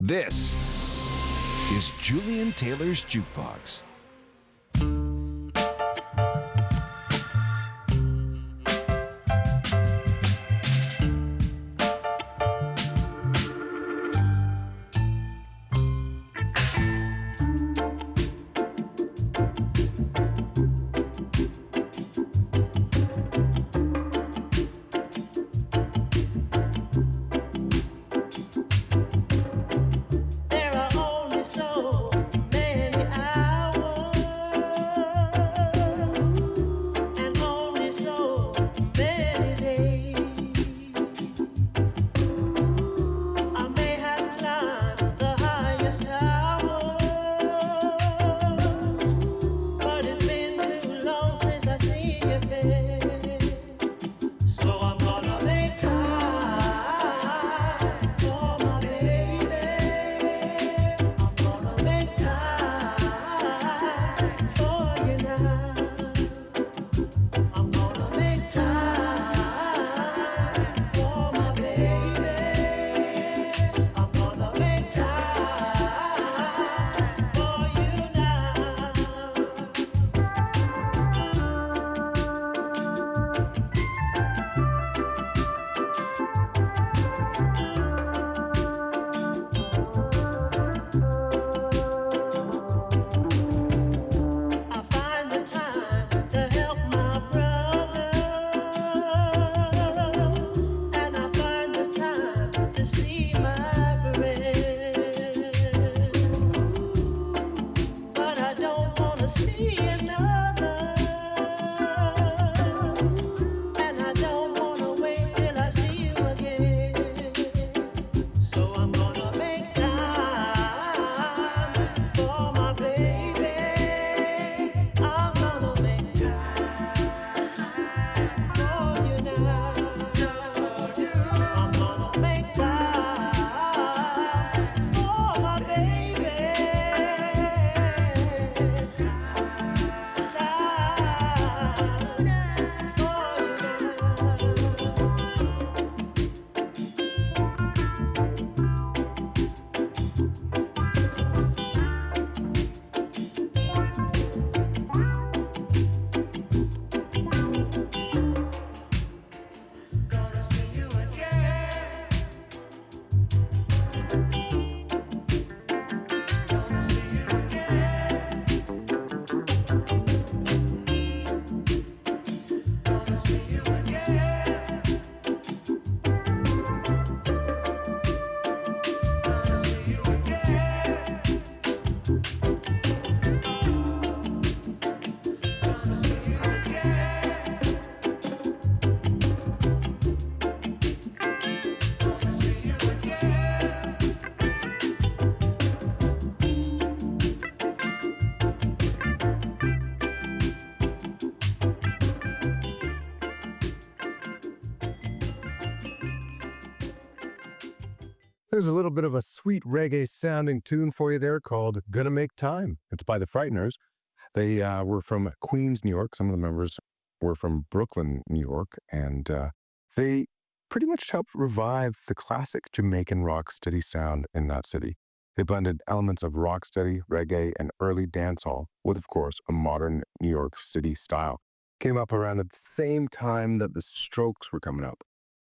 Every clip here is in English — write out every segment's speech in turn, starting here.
This is Julian Taylor's Jukebox. There's a little bit of a sweet reggae sounding tune for you there called Gonna Make Time. It's by the Frighteners. They were from Queens, New York. Some of the members were from Brooklyn, New York. And they pretty much helped revive the classic Jamaican rocksteady sound in that city. They blended elements of rocksteady, reggae, and early dancehall with, of course, a modern New York City style. Came up around the same time that the Strokes were coming up.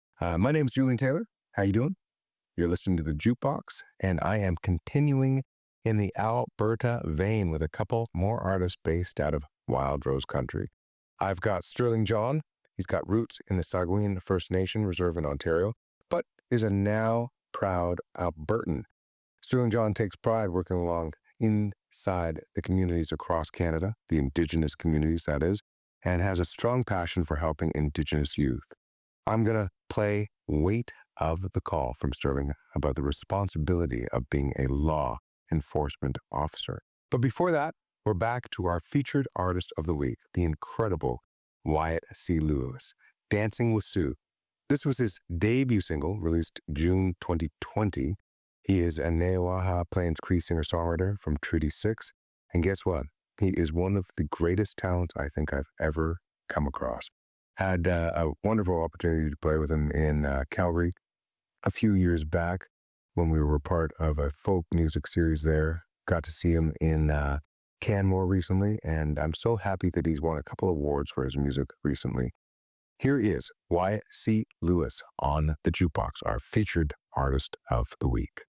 My name's Julian Taylor. How you doing? You're listening to The Jukebox, and I am continuing in the Alberta vein with a couple more artists based out of Wild Rose Country. I've got Sterling John. He's got roots in the Saugeen First Nation Reserve in Ontario, but is a now proud Albertan. Sterling John takes pride working along inside the communities across Canada, the Indigenous communities, that is, and has a strong passion for helping Indigenous youth. I'm going to play Weight of the Call from Sterling about the responsibility of being a law enforcement officer. But before that, we're back to our featured artist of the week, the incredible Wyatt C. Lewis, Dancing with Sue. This was his debut single, released June 2020. He is a Neoaha Plains Cree singer-songwriter from Treaty 6. And guess what? He is one of the greatest talents I think I've ever come across. Had a wonderful opportunity to play with him in Calgary a few years back. when we were part of a folk music series there. Got to see him in Canmore recently, and I'm so happy that he's won a couple of awards for his music recently. Here is Wyatt C. Lewis on the Jukebox, our featured artist of the week.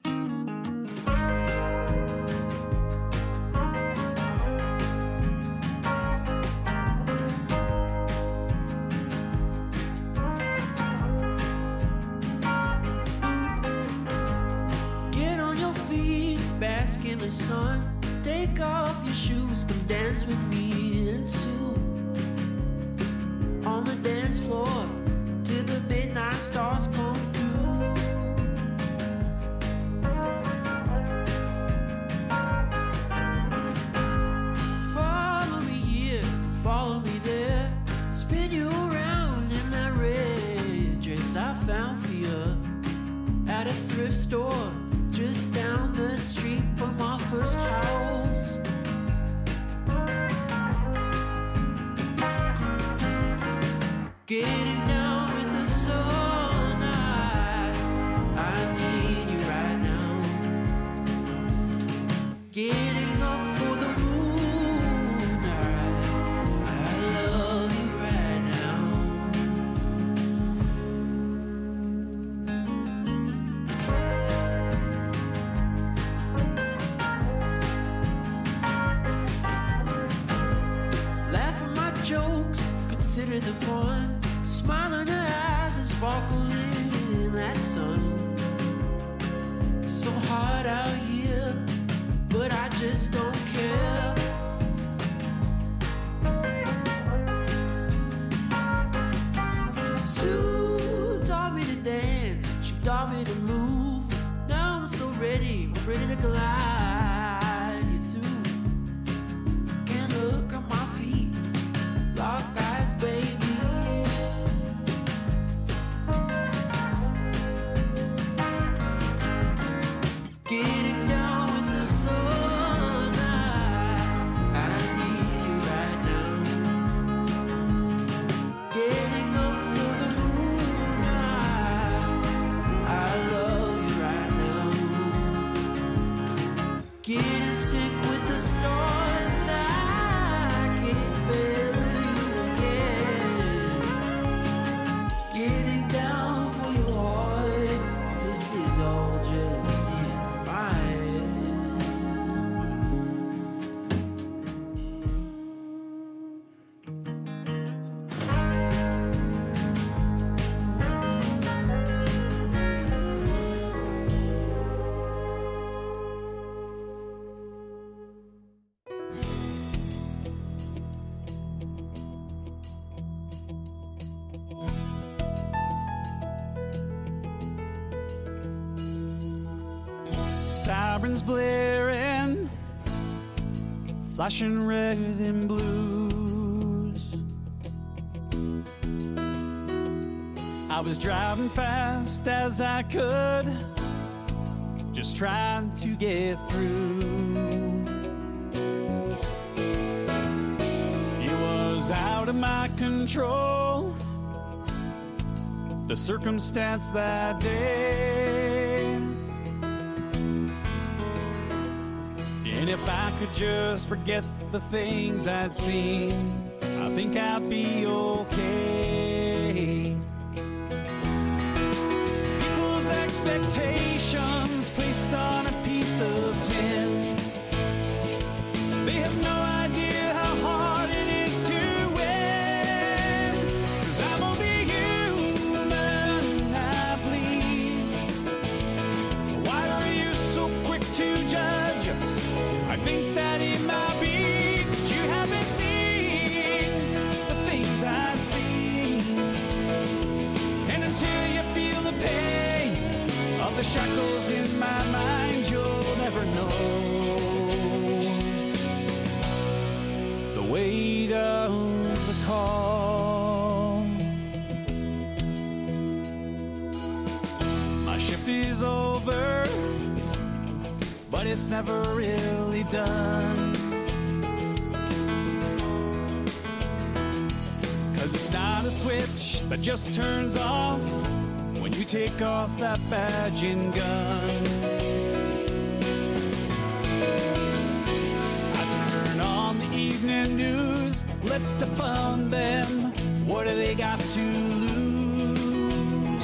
Get on your feet, bask in the sun. Take off your shoes, come dance with me and Sue. On the dance floor, till the midnight stars come through. Follow me here, follow me there. Spin you around in that red dress I found for you at a thrift store just down the street from our first house. Getting down with the sun, I need you right now. Getting up for the moonlight, I love you right now. Laugh at my jokes, consider them fun. Smile in her eyes and sparkle in that sun. So hot out here, but I just don't care. Sue taught me to dance, she taught me to move. Now I'm so ready, ready to glide you through. Can't look at my feet, lock eyes, baby. Getting down with the sun, I need you right now. Getting up for the moonlight, I love you right now. Get in sync with the stars, I can't bear you again. Getting down for your heart, this is all just in my head. Sirens blaring, flashing red and blues. I was driving fast as I could, just trying to get through. It was out of my control, the circumstance that day. And if I could just forget the things I'd seen, I think I'd be okay. People's expectations placed on a piece of tin. They have no idea how hard it is to win. 'Cause I'm only human, I bleed. Why are you so quick to judge us? I think that it might be 'cause you haven't seen the things I've seen. And until you feel the pain of the shackles in my mind, you'll never know the weight of the call. My shift is over, but it's never really done. 'Cause it's not a switch that just turns off when you take off that badge and gun. I turn on the evening news, let's defund them. What do they got to lose?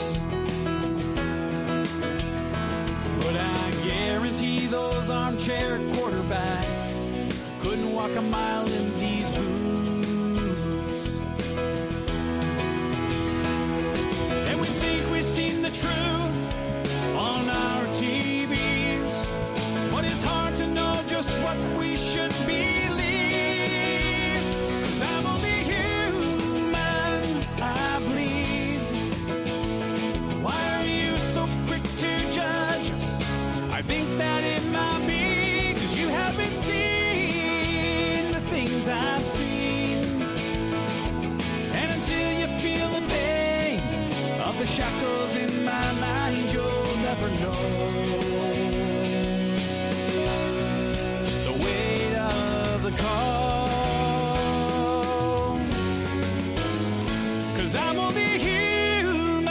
But I guarantee those armchair quarterbacks couldn't walk a mile in these boots. And we think we've seen the truth on our TVs, but it's hard to know just what we should believe. 'Cause I'm only human, I bleed. Why are you so quick to judge us? I think that it might be 'cause you haven't seen the things I've seen. And until you feel the pain of the shackles in my mind, you'll never know the weight of the call. 'Cause I'm only human.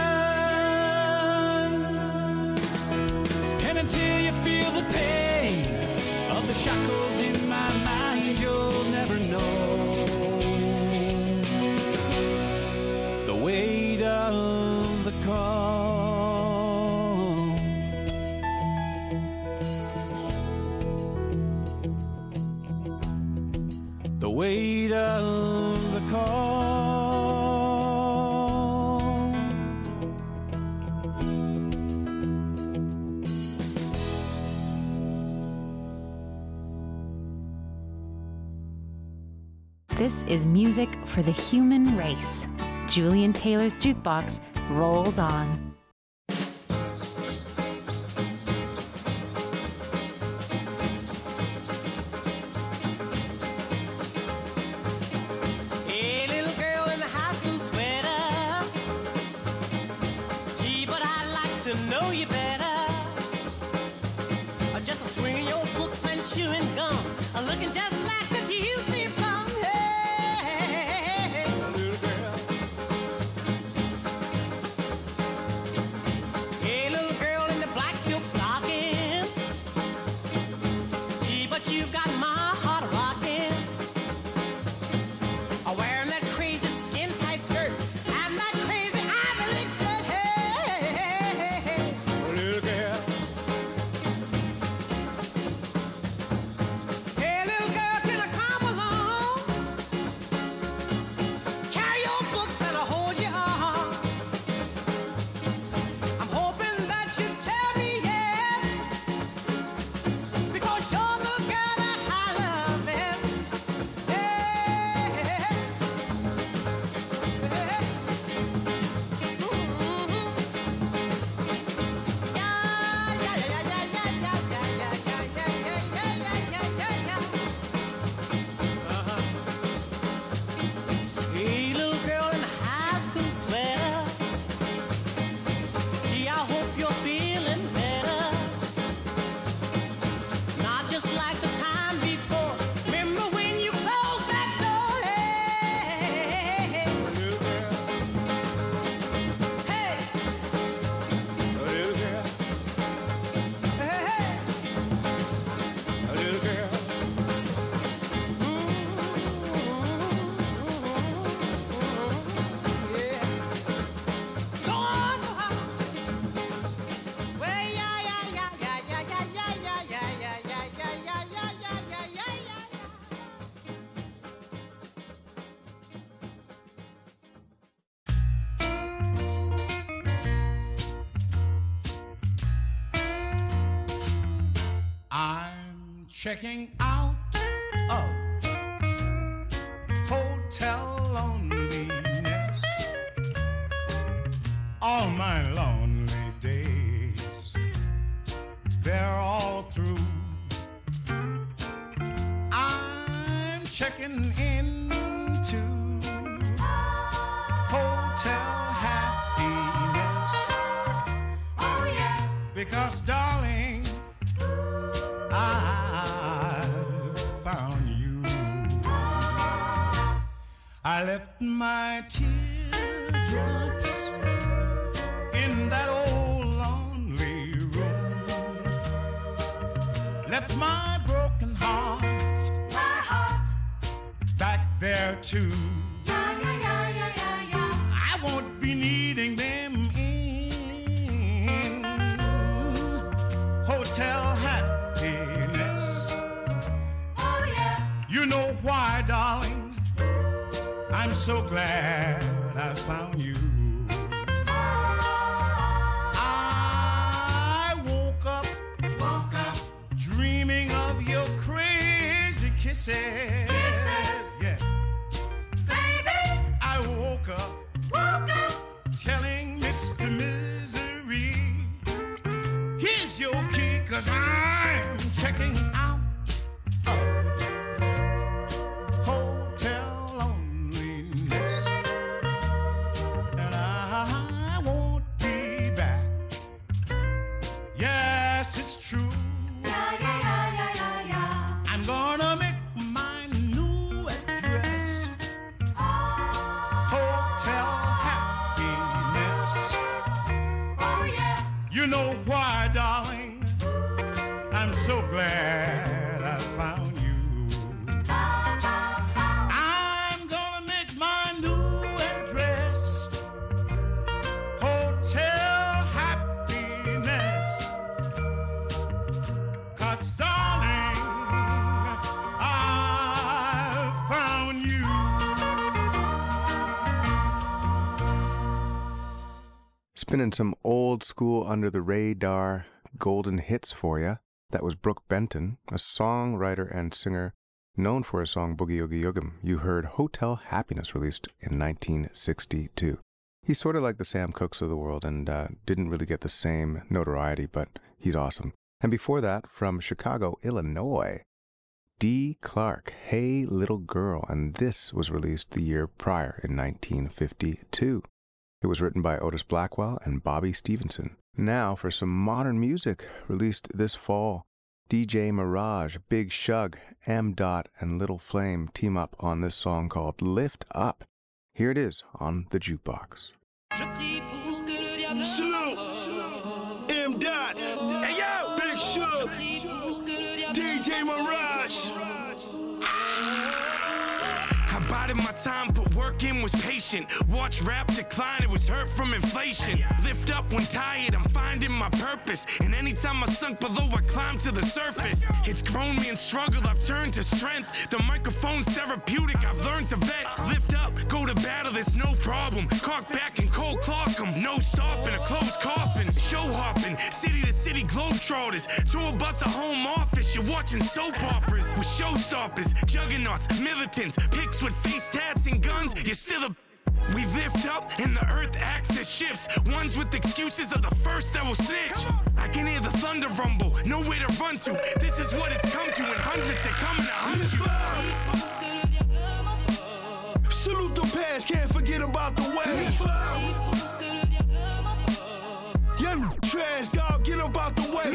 And until you feel the pain of the shackles in my mind, you'll never know the weight of the call. The weight of the call. This is music for the human race. Julian Taylor's Jukebox rolls on. Hey, little girl in a high school sweater. Gee, but I'd like to know you better. Just swinging your books and chewing gum, looking just like the juicy plum. Hey, little girl. Hey, little girl in the black silk stocking. Gee, but you got my heart rocking. Wearing that crazy skin tight skirt and that crazy Ivy League shirt. Hey, little girl. Hey, little girl, can I come along? Carry your books and I'll hold your arm. I'm hoping that you tell me yes, because you're the girl that I love best. Hey, little girl in a high school sweater. Gee, I hope you're feeling better. Not just like the time before. Remember when you closed that door? Hey, little girl. Hey, little girl. Hey, little girl. Yeah. Go on, go on. Well, yeah, yeah, yeah, yeah, yeah, yeah, yeah, yeah, yeah, yeah, yeah, yeah, yeah, yeah, yeah, yeah, yeah. I'm checking out of hotel loneliness. All my lonely days, they're all through. I'm checking into hotel happiness. Oh yeah. Because darling, I found you. I left my teardrops in that old lonely room. Left my broken heart back there too. I won't be needing them in hotel happiness. Oh yeah. You know why, darling? I'm so glad I found you. I woke up dreaming of your crazy kisses. Yeah. Baby, I woke up telling Mr. Misery, here's your key, 'cause I'm checking out hotel loneliness, and I won't be back. Yes, it's true. I'm gonna make my new address hotel happiness. Oh yeah. You know why, darling? I'm so glad I found you. I'm gonna make my new address hotel happiness. 'Cause darling, I found you. Spinning some old school under the radar golden hits for you. That was Brooke Benton, a songwriter and singer known for his song Boogie Oogie Yoogum. You heard Hotel Happiness, released in 1962. He's sort of like the Sam Cookes of the world and didn't really get the same notoriety, but he's awesome. And before that, from Chicago, Illinois, Dee Clark, Hey Little Girl, and this was released the year prior in 1952. It was written by Otis Blackwell and Bobby Stevenson. Now for some modern music, released this fall. DJ Mirage, Big Shug, M. Dot, and Little Flame team up on this song called Lift Up. Here it is on the Jukebox. Salute, M. Dot, hey yo, Big Shug, DJ Mirage. I bided my time, but work in was patient. Watch rap decline, it was hurt from inflation. Lift up when tired, I'm finding my purpose. And anytime I sunk below, I climbed to the surface. It's grown me in struggle, I've turned to strength. The microphone's therapeutic, I've learned to vet. Lift up, go to battle, it's no problem. Cock back and cold clock 'em, no stopping, a closed coffin. Show hopping, city to city globetrotters. Tour bus, a home office, you're watching soap operas. With showstoppers, juggernauts, militants, pics with face tats and guns, you're still a... We lift up and the earth axis shifts. Ones with excuses are the first that will snitch. I can hear the thunder rumble, nowhere to run to. This is what it's come to, and hundreds are coming to hunt you. Salute the past, can't forget about the way. Young trash dog, get about the way.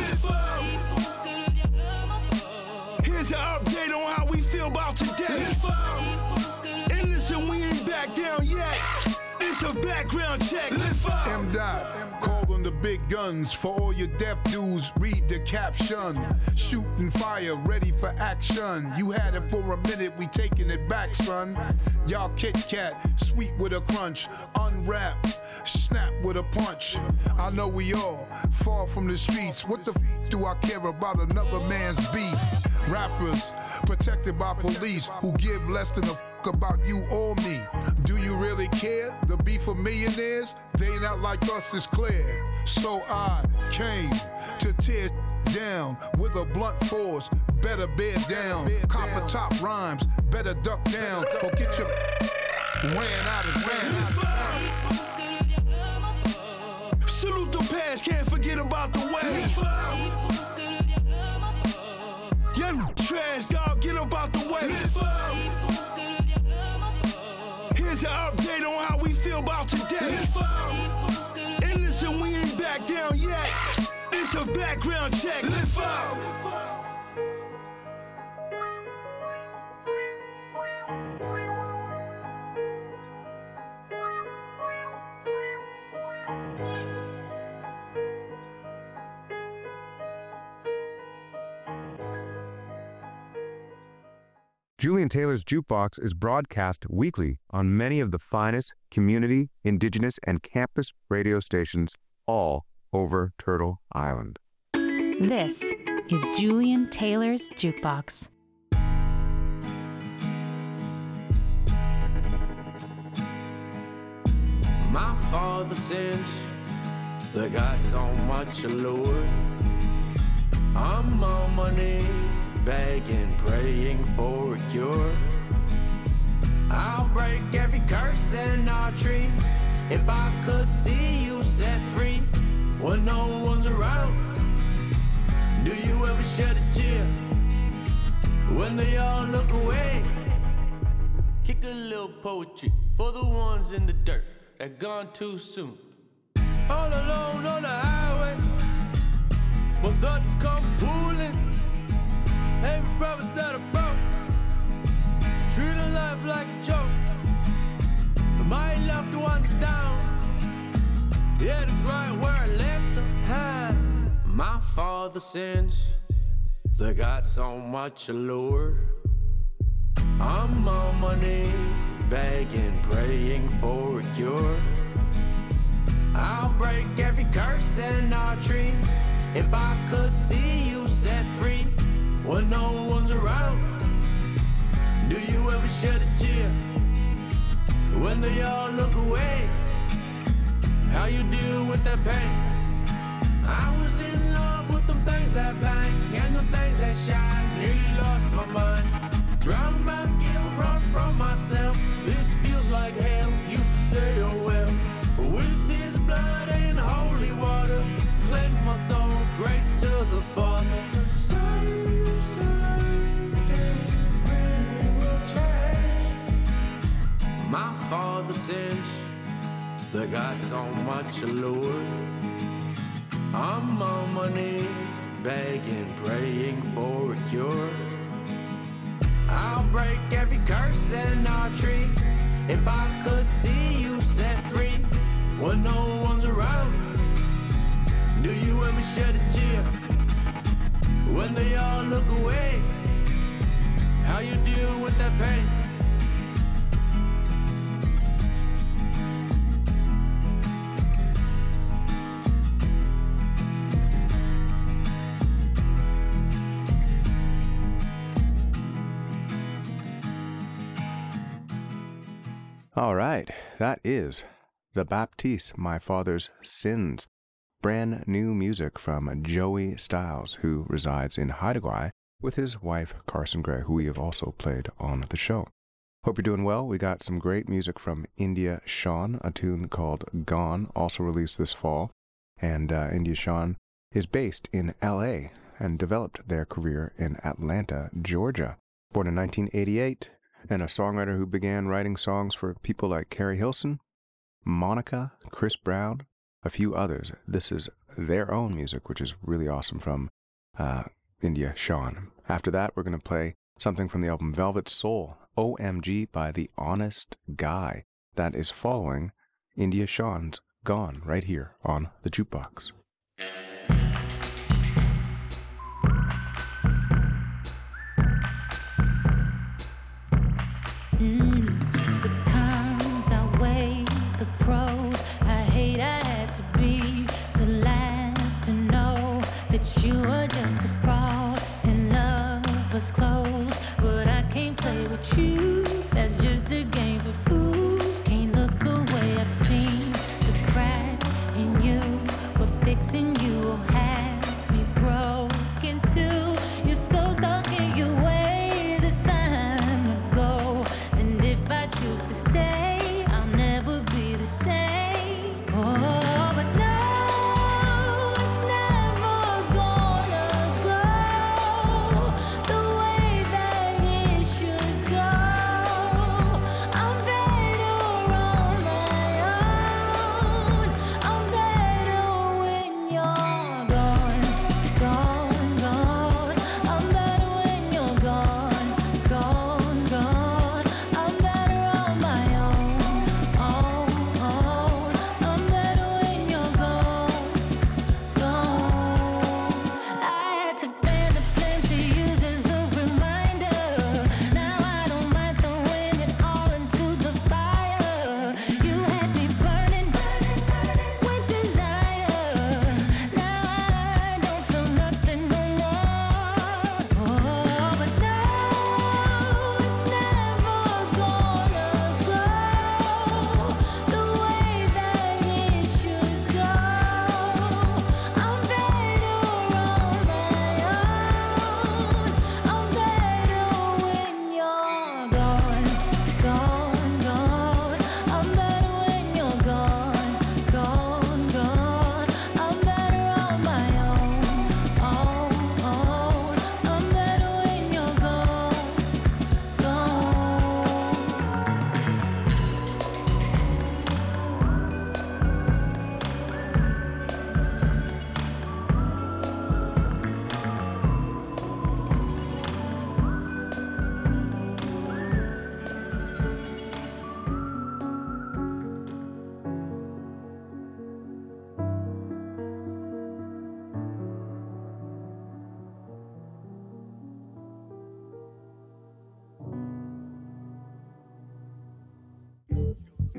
Here's an update on how we feel about today. And listen, we ain't back down yet. It's a background check. M. Dot, called on the big guns. For all your deaf dudes, read the caption. Shooting fire, ready for action. You had it for a minute, we taking it back, son. Y'all Kit Kat, sweet with a crunch. Unwrap, snap with a punch. I know we all fall from the streets. What the f do I care about another man's beef? Rappers, protected by police, who give less than a f about you or me. Do you really care? The beef of millionaires, they not like us, is clear. So I came to tear down with a blunt force. Better bear down. Copper top rhymes, better duck down or get your ran out of town. Salute the past, can't forget about the way. Young trash dog, get about the way. Here's an update on how we feel about today. And listen, we ain't back down yet. It's a background check. Lift up. Julian Taylor's Jukebox is broadcast weekly on many of the finest community, indigenous, and campus radio stations all over Turtle Island. This is Julian Taylor's Jukebox. My father sins, they got so much allure. I'm on my knees, begging, praying for a cure. I'll break every curse in our tree if I could see you set free when no one's around. Do you ever shed a tear when they all look away? Kick a little poetry for the ones in the dirt that gone too soon. All alone on the highway, my thoughts come pooling. Every promise that I broke, treating life like a joke. My loved ones down, yeah, that's right where I left them. My father's sins, they got so much allure. I'm on my knees, begging, praying for a cure. I'll break every curse in our tree if I could see you set free when no one's around. Do you ever shed a tear when they all look away? How you deal with that pain? I was in love with them things that bang and them things that shine. Nearly lost my mind. Drown my guilt, run from myself. This feels like hell, used to say oh well. But with this blood and holy water, cleanse my soul, grace to the Father. My father's sins, they got so much allure. I'm on my knees, begging, praying for a cure. I'll break every curse in our tree if I could see you set free when no one's around. Do you ever shed a tear when they all look away? How you deal with that pain? All right, that is The Baptiste, My Father's Sins. Brand new music from Joey Styles, who resides in Haida Gwaii with his wife Carson Gray, who we have also played on the show. Hope you're doing well. We got some great music from India Shawn, a tune called Gone, also released this fall. And India Shawn is based in L.A. and developed their career in Atlanta, Georgia. Born in 1988, and a songwriter who began writing songs for people like Carrie Hilson, Monica, Chris Brown, a few others. This is their own music, which is really awesome from India Shawn. After that, we're going to play something from the album Velvet Soul, OMG by The Honest Guy. That is following India Shawn's Gone right here on the Jukebox. The cons outweigh the pros. I hate I had to be the last to know that you were just a fraud and love was close. But I can't play with you, that's just a game for fools. Can't look away, I've seen the cracks in you, but fixing you will have me broken too. You're so stuck in your ways, it's time to go. And if I choose to stay, I'll never be the same. Oh, but no, it's never gonna go the way that it should go.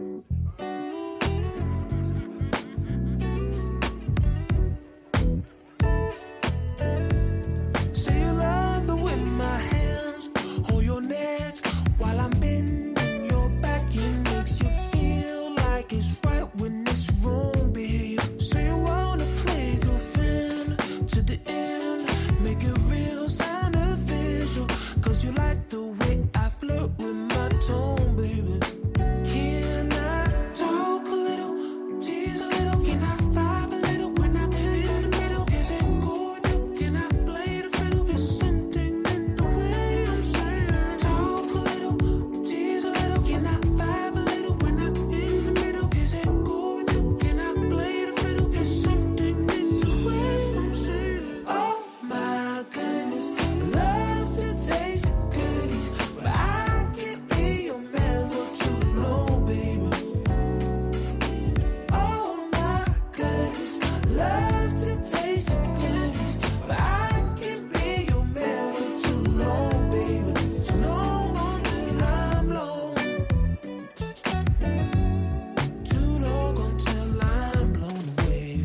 Say you love the way my hands hold your neck while I'm bending your back. It makes you feel like it's right when it's wrong, babe. Say you wanna play girlfriend to the end, make it real sound official, 'cause you like the way I flirt with my tone, baby. Can I talk a little, tease a little? Can I vibe a little when I'm in the middle? Is it cool with you? Can I play the fiddle? There's something in the way I'm saying. Talk a little, tease a little. Can I vibe a little when I'm in the middle? Is it cool with you? Can I play the fiddle? There's something in the way I'm saying. Oh my goodness, love to taste the goodies, but I can't be your man for too long, baby. Oh my goodness, love to taste the goodies, but I can't be your man for too long, baby. Too long until I'm blown. Too long until I'm blown away.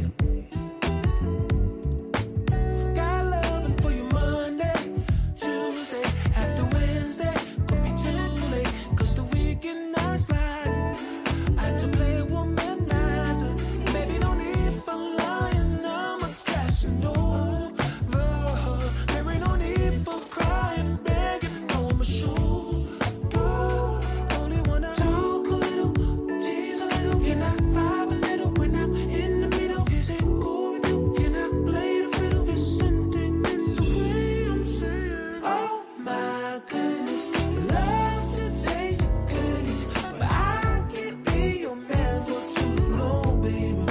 Got loving for you Monday, Tuesday, after Wednesday. Could be too late, 'cause the weekend I slide. I had to play womanizer. Maybe no need for lying, I'm a crashing over. There ain't no need for crying, begging on my shoulder. Only wanna talk a little, tease a little. Can I vibe a little when I'm in the middle? Is it cool with you? Can I play the fiddle? There's something in the way I'm saying. Oh my goodness, love to taste the goodies, but I can't be your man for too long, baby.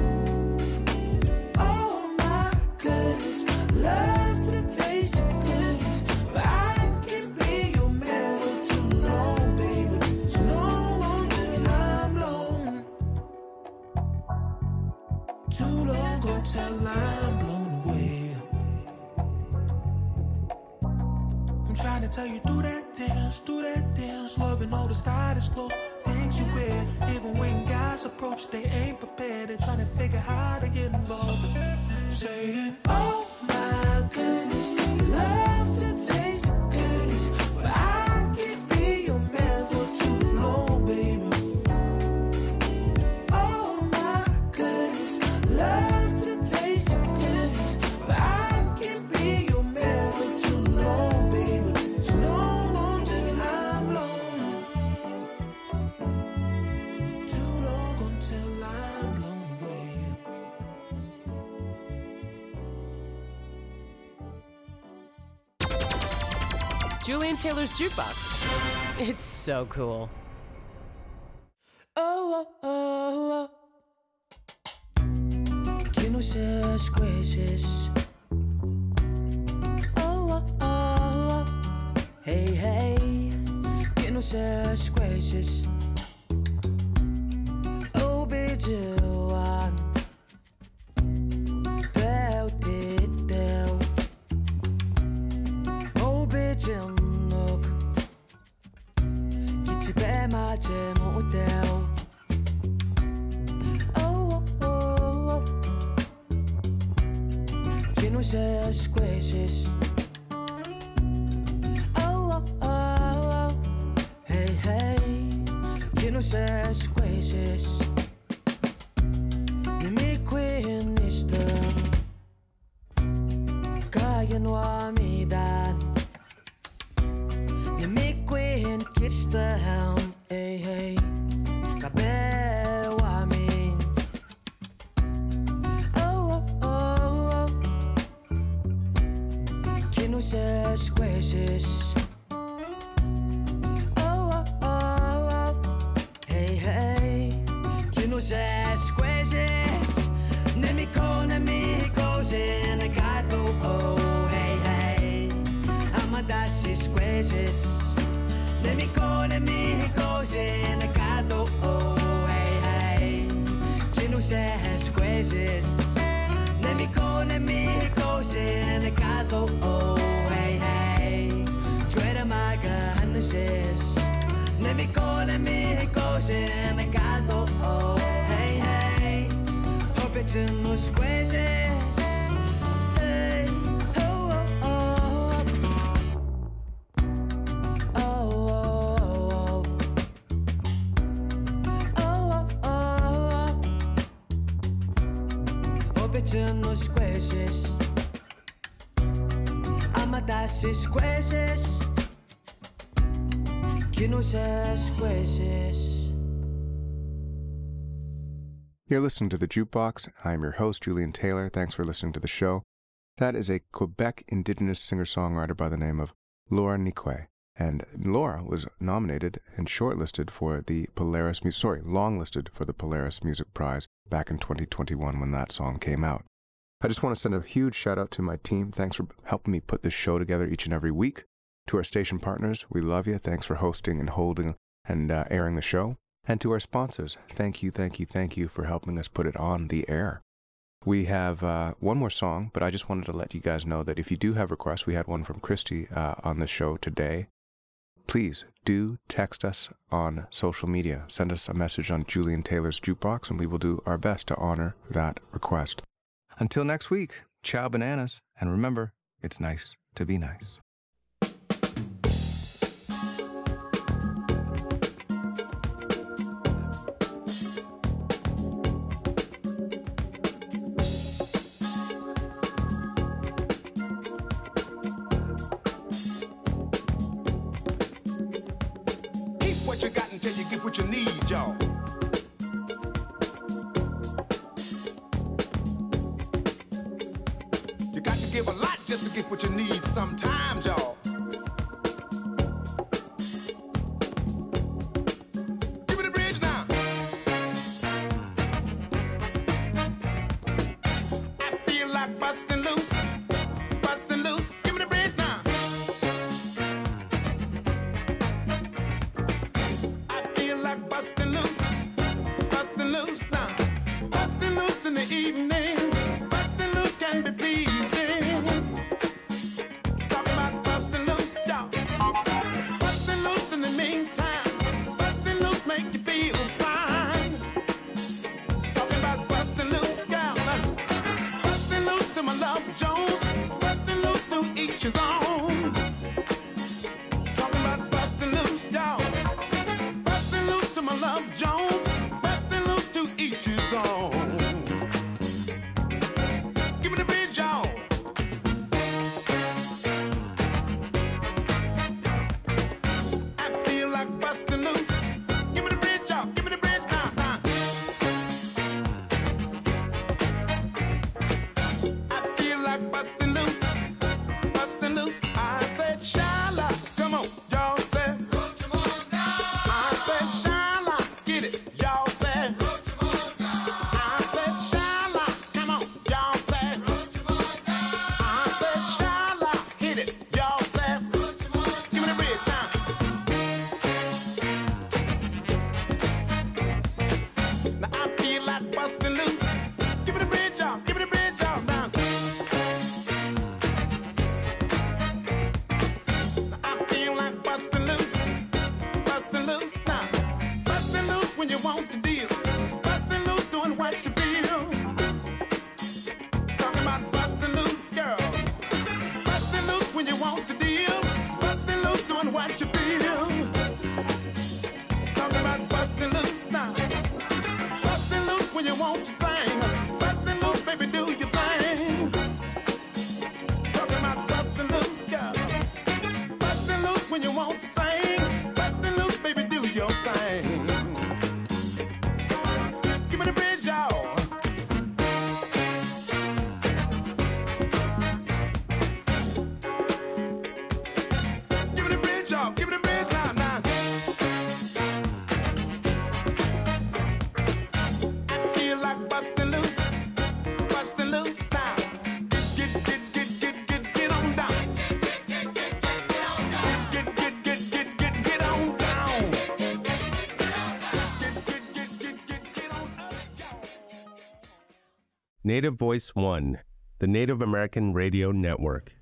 Oh my goodness, love to taste the goodies, but I can't be your man for too long, baby. Too long until I'm blown. Too long until I'm blown away. I'm trying to tell you, do that dance, loving all the stylish clothes, things you wear. Even when guys approach, they ain't prepared. They're trying to figure how to get involved. Saying, oh my goodness, love to taste the goodies, but I can't be your man for too long, baby. Oh my goodness, love to taste the goodies, but I can't be your man for too long, baby. Too long until I'm blown. Too long until I'm blown away. Julian Taylor's Jukebox. It's so cool. Oh, oh, oh, oh. Kinoshia squishes. Oh, oh, oh, oh. Hey, hey. Kinoshia squishes. Oh, Bijuan. Belt it down. Oh, Bijum look. 기집애 맞지 못해. Kinoshia squishes. Oh, oh, oh, oh. Hey, hey. Kinoshia squishes. Nimi queen ishta. Kayan wa midan. Nimi queen kishta helm. Hey, hey. Kabe wa min. Kinoshia squishes. Oh, oh, oh, oh. Hey, hey. Kinoshia squishes. Nemiko, Jin, Gato, oh, hey, hey. Amadashi squishes. Nemiko, Jin, Gato, oh, hey, hey. Kinoshia squishes. Nemiko, Jin, Gato, oh, hey, hey. Dread of my gun, the shish. Nemiko, Jin, Gato. pitching no squishes. Hey, oh, oh, oh, oh, oh, oh, oh, pitching no squishes. Amadassi squishes. Kinosa squishes. You're listening to The Jukebox. I'm your host, Julian Taylor. Thanks for listening to the show. That is a Quebec Indigenous singer-songwriter by the name of Laura Nikwe. And Laura was nominated and shortlisted for the longlisted for the Polaris Music Prize back in 2021 when that song came out. I just want to send a huge shout out to my team. Thanks for helping me put this show together each and every week. To our station partners, we love you. Thanks for hosting and holding and airing the show. And to our sponsors, thank you for helping us put it on the air. We have one more song, but I just wanted to let you guys know that if you do have requests, we had one from Christy on the show today. Please do text us on social media. Send us a message on Julian Taylor's Jukebox, and we will do our best to honor that request. Until next week, ciao bananas, and remember, it's nice to be nice. What you got until you get what you need, y'all. You got to give a lot just to get what you need sometimes, y'all. Give me the bridge now. I feel like busting loose, busting loose. Give me the bridge now. Bustin' loose now. Bustin' loose in the evening. Bustin' loose can be pleasing. Talking about bustin' loose, y'all. Bustin' loose in the meantime. Bustin' loose make you feel fine. Talking about bustin' loose, y'all. Bustin' loose to my love Jones. Bustin' loose to each his own. Talking about bustin' loose, y'all. My love Jones, bustin' loose to each his own. Give me the bridge, y'all. I feel like bustin' loose. Give me the bridge, y'all. Give me the bridge now. I feel like bustin' loose, bustin' loose. I said, Shala, come on, y'all said. Bustin' loose. Give me the bridge, y'all. Give me the bridge, y'all. Now. I feel like bustin' loose. Bustin' loose now. Bustin' loose when you want to deal. Bustin' loose doing what you feel. Talking about bustin' loose, girl. Bustin' loose when you want to deal. Bustin' loose doing what you feel. Talking about bustin' loose now. When you want to sing, bustin' loose, baby, do your thing. Talking about bustin' loose, girl. Bustin' loose when you want to sing, bustin' loose, baby, do your thing. Give me the bridge, y'all. Give me the bridge, y'all. Give me the bridge now. Bustin' loose now. Get on down. Get on down. Get on up. Native Voice One, the Native American Radio Network.